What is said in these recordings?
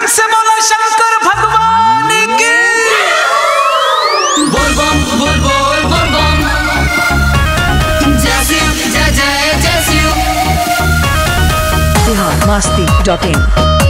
से बोलो शंकर भगवान की। बोल बम बोल बोल बोल बम, जय शिव जय जय जय शिव। biharmasti.in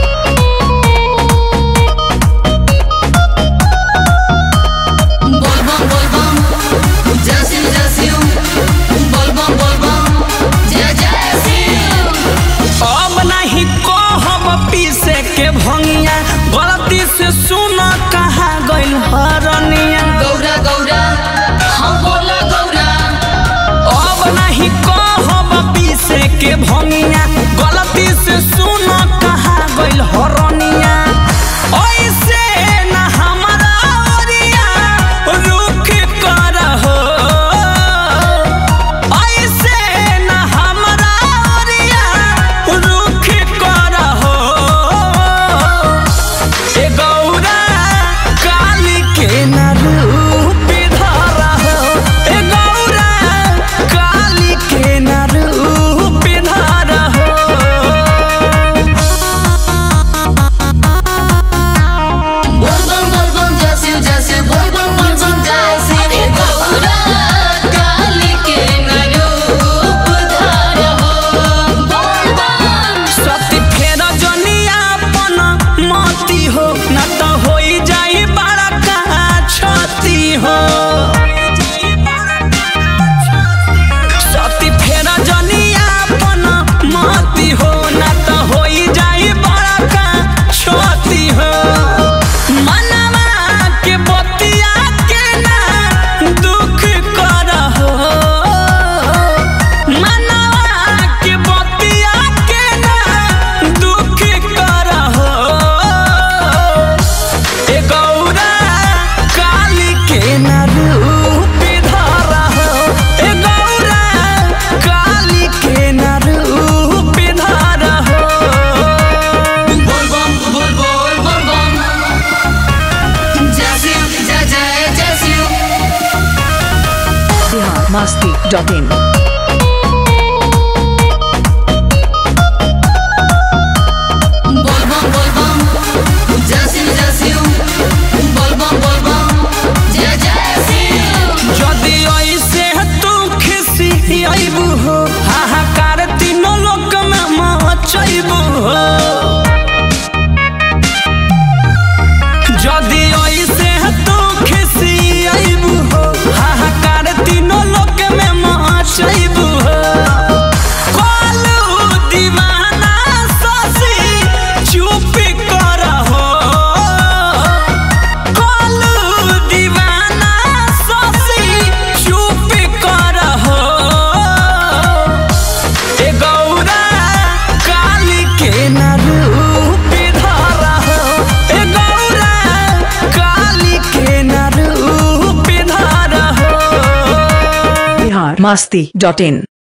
बोल बम जय शिव बोल बम जय जय शिव। अब नहीं कहब पीसे के भंगिया, गलती से सुन कहा गइल हरनिया। गौरा गौरा हाँ बोला गौरा। अब नहीं कहब पीसे के भंगिया, गलती से सुन कहा गइल हरनिया। ऐसे न हमरा ओरिया रुख करहो, ऐसे न हमरा ओरिया रुख करहो। ए गौरा काली के न रूप धरहो, ए गौरा काली के न रूप धरहो। बोल बम जय शिव बोल बम जय शिव। गौरा काली के न रूप धरहो। बोल बम सती फेर जनिया अपन मती हो, न तो होई जाई बड़का क्षति हो। सती फेर जनिया अपन मती हो, न तो होई जाई बड़का क्षति हो। मनवा के बतिया के ना दुख करहो, मनवा के बतिया के ना दुख करहो। ए गौरा काली के न रूप धरहो, ए गौरा काली के न रूप धरहो। बोल बम जय शिव जय जय जय शिव। biharmasti.in बोल बम जय शिव बोल बम जय जय शिव। यदि ऐसे तू खिसी आइबू हो, हाहाकार तीनों लोक में मचैबू हो। यदि ऐसे तू खिसी आइबू हो, हाहाकार तीनों लोक में मचैबू हो। कालू दीवाना शशि चुप करहो, कालू दीवाना शशि चुप करहो। ए गौरा काली के न रूप धरहो, ए गौरा काली के न रूप धरहो। biharmasti.in